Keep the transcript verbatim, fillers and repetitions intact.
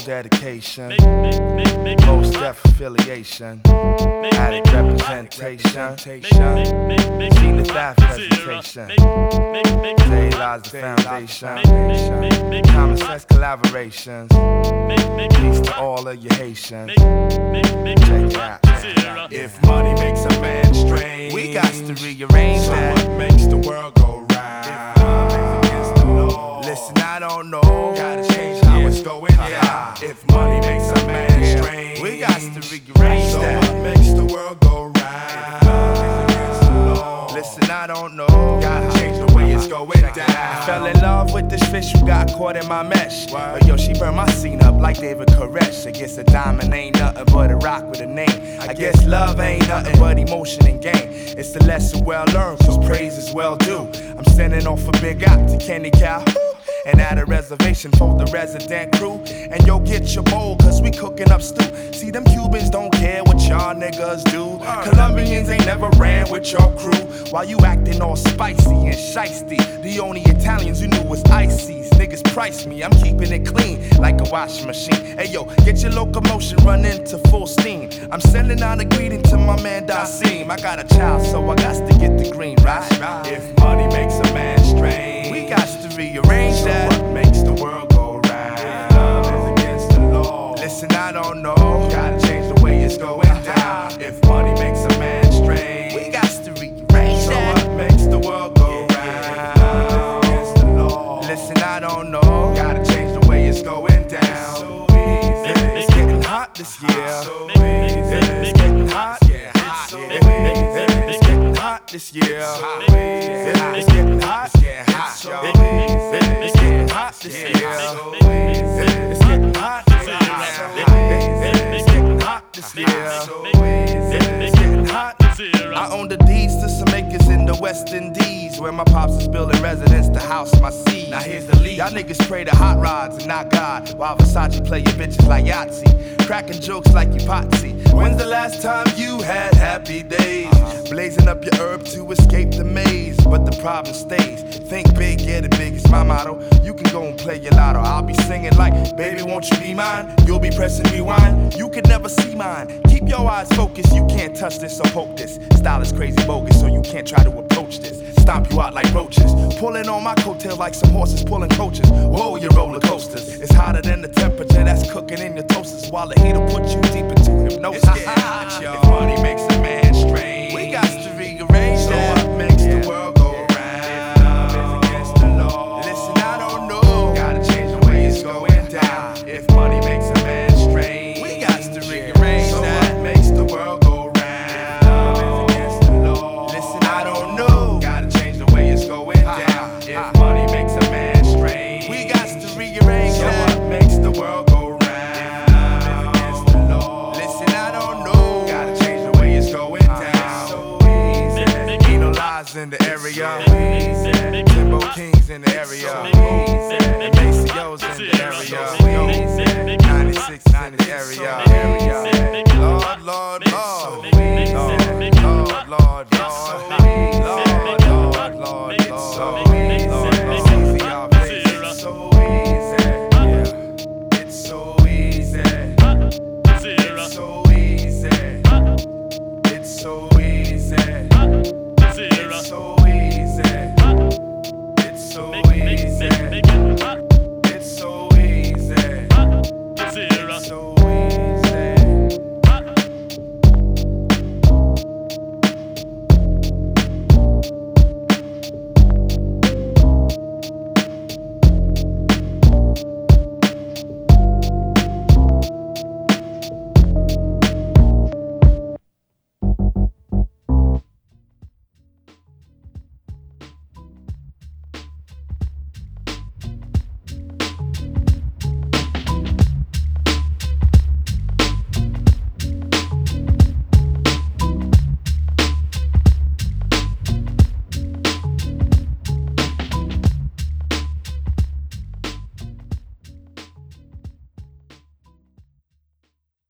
dedication, most deaf affiliation, added representation, seen the staff presentation, today lies the foundation, common sense collaborations, peace to all of you Haitians. Check it out. If money makes a man strange, we got to rearrange so that. what makes the world go round? Against the law. Listen, I don't know. Gotta change how yeah. it's going down. If money makes a man yeah. strange, we got to rearrange so that. what makes the world go round? Against the law. Listen, I don't know. Gotta change the way it's going down. I fell in love with this fish who got caught in my mesh. But yo, she burned my scene up like David Koresh. I guess a diamond ain't nothing but a rock with a name. I guess love ain't nothing but emotion and game. It's a lesson well learned, cause praise is well due. I'm sending off a big out to Kenny Cow. And at a reservation for the resident crew. And yo, get your bowl, cause we cooking up stew. See, them Cubans don't care what y'all niggas do. Colombians ain't never ran with your crew. While you acting all spicy and shiesty. The only Italians you knew was ices. Niggas price me, I'm keeping it clean like a washing machine. Hey yo, get your locomotion running to full steam. I'm sending out a greeting to my man Dasim. I got a child, so I got to get the green, right? If money makes a man strange, we got to rearrange so that. what makes the world go round? If love is against the law, listen, I don't know. Gotta change the way it's going down. If money makes a man strange, we got to rearrange so that. what makes the world go round? If love is against the law, listen, I don't know. gotta change the way it's going down. So easy. It's getting hot this year. So easy. It's getting hot. It's so easy. It's getting hot this year. It's getting hot. It's getting hot, So y'all. easy. It's getting hot this Yeah, year. so easy. It's getting hot. It's getting hot this year. So easy. It's getting hot. I own the deeds to some acres in the West Indies, where my pops is building residence to house my seed. Now here's the lead. Y'all niggas pray to hot rods and not God, while Versace play your bitches like Yahtzee, cracking jokes like you Potsy. When's the last time you had happy days? Blazing up your herb to escape the maze, but the problem stays. Think big, get it big, it's my motto. You can go and play your lotto. I'll be singing like, baby, won't you be mine? You'll be pressing rewind, you could never see mine. Keep your eyes focused, you can't touch this or poke this. Style is crazy bogus, so you can't try to approach this. Stomp you out like roaches, pulling on my coattails like some horses pulling coaches. Whoa, you roller coasters. It's hotter than the temperature that's cooking in your toasters, while the heat'll put you deep into hypnosis. It's getting hot, y'all. If money makes a man strange, we got to rearrange so that. what makes the world go round? If love is against the law, Listen, I don't know. gotta change the way it's going down. If money makes a man strange, We got to rearrange so that. what makes the world go round? If love is against the law, Listen, I don't know. gotta change the way it's going down. If money makes a man strange, We got to rearrange so that. what makes the world go round? If love is against the law, Listen, I don't know. gotta change the way it's going down. So easy. Ain't no lies in the area. Timbo Kings in the area. And Maceo